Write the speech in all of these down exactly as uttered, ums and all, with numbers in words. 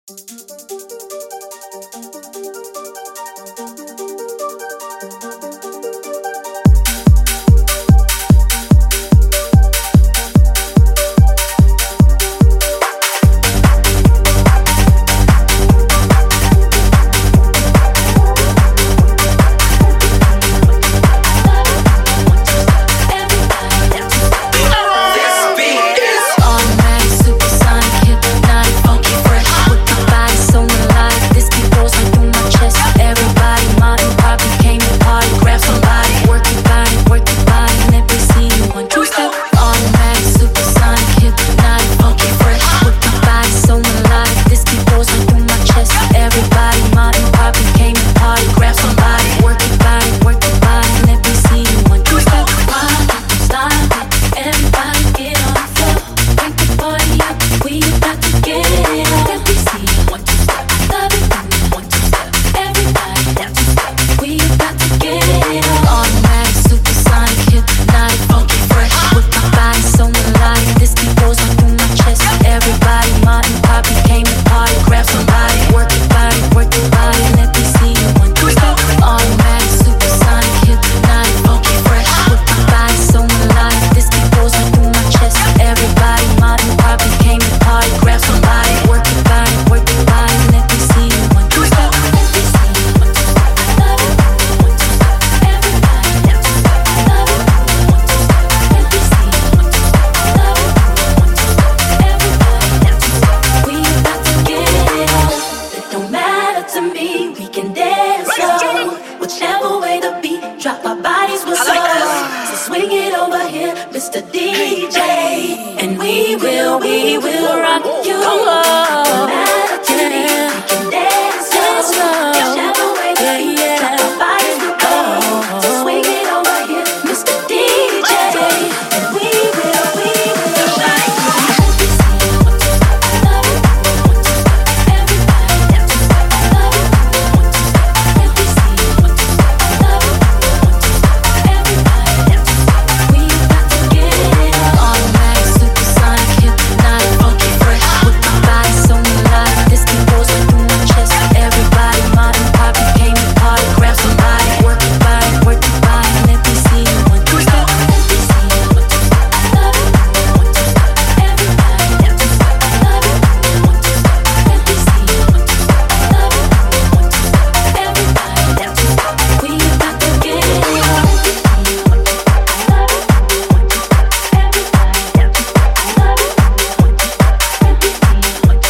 Mister D J, and we will, we will rock you. Come on, no matter to me, we can dance slow. Whichever way the beat, drop our bodies with gold. So swing it over here, Mister D J, and we will, we will rock you.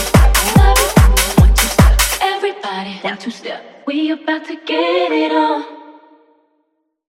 One, two step, we about to get it on.